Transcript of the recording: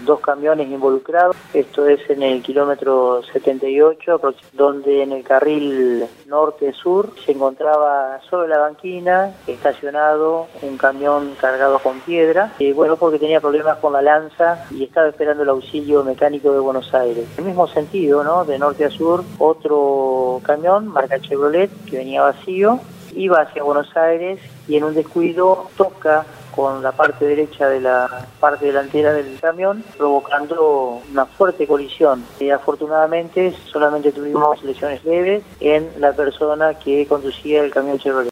dos camiones involucrados. Esto es en el kilómetro 78, donde en el carril norte-sur se encontraba sobre la banquina estacionado un camión cargado con piedra, porque tenía problemas con la lanza y estaba esperando el auxilio mecánico de Buenos Aires. En el mismo sentido, ¿no?, de norte a sur, otro camión, marca Chevrolet, que venía vacío, iba hacia Buenos Aires y en un descuido toca con la parte derecha de la parte delantera del camión, provocando una fuerte colisión. Afortunadamente solamente tuvimos lesiones leves en la persona que conducía el camión Chevrolet.